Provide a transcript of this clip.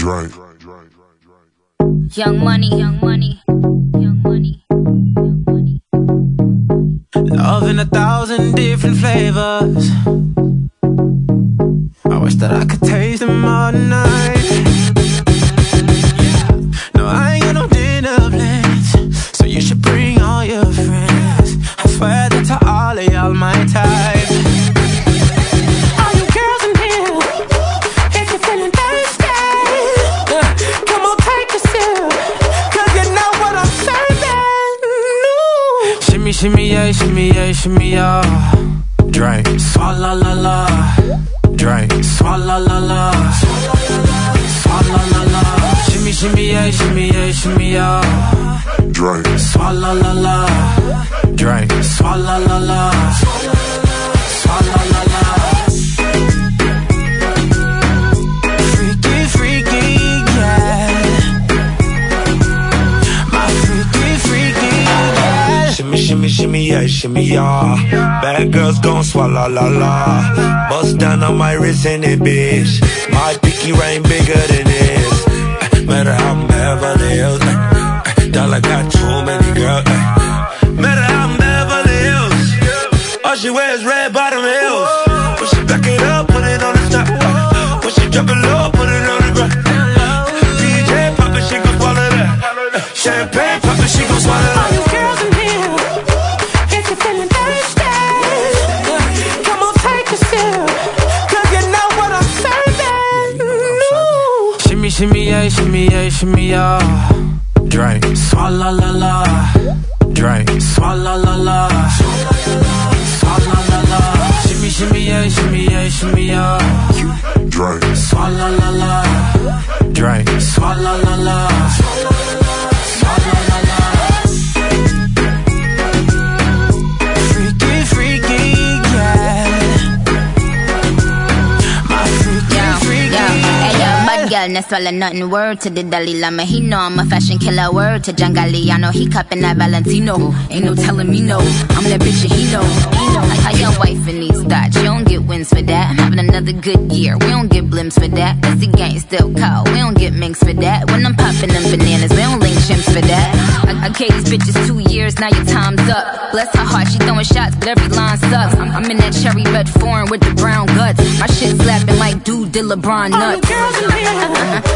Drake. Young money, young money, young money, young money. Love in 1,000 different flavors. I wish that I could taste them all night. No, I ain't got no dinner plans, so you should bring all your friends. I swear that to all of y'all my type. All you girls in here, if you're feeling thirsty, come on take a sip, 'cause you know what I'm serving. No. Shimmy, shimmy, yeah, shimmy, yeah, shimmy, yeah. Drink, swalla la la. Drink, swalla la la. Swalla la la. Shimmy, shimmy, yeah, shimmy, yeah, shimmy, yeah. Drink, swalla la la. Drink, swalla la la. Swalla la la. Freaky, freaky, yeah. My freaky, freaky, yeah. Shimmy, shimmy, shimmy, yeah, shimmy, yeah. Bad girls gon' swallow la la. Bust down on my wrist in it, bitch. My pinky ring bigger than this. Matter how I'm Beverly Hills. Dollar got too many girls. Matter how I'm Beverly Hills. All she wears red bottom heels. When she back it up, put it on the top. When she drop it low, put it on the ground. DJ pop it, she gon' swallow that. Champagne pop it, she gon' swallow that. All you girls in here, if you're feeling thirsty, come on take a sip, 'cause you know what I'm serving. No. Shimmy, shimmy, yeah, shimmy, yeah, shimmy, yeah. Drink, swalla la la. Drink, swalla la la. Swalla la la. Shimmy, shimmy, yeah, shimmy, yeah, shimmy, yeah. drink, Swalla la la. Drink, swalla la la. Swalla la la. Freaky, freaky, yeah. My freaky, freaky, yeah. Bad girl, no swallow nothing. Word to the Dalai Lama, he know I'm a fashion killer. Word to John Galliano, he cupping that Valentino. Ain't no telling me no, I'm that bitch and he know. How your wife in these thoughts, you don't get wins for that. I'm having another good year, we don't get blimps for that. Cause the gang still cold, we don't get minks for that. When I'm popping them bananas, we don't link chimps for that. I gave these bitches 2 years, now your time's up. Bless her heart, she throwing shots, but every line sucks. I'm in that cherry red foreign with the brown guts. My shit slapping like dude did LeBron nuts.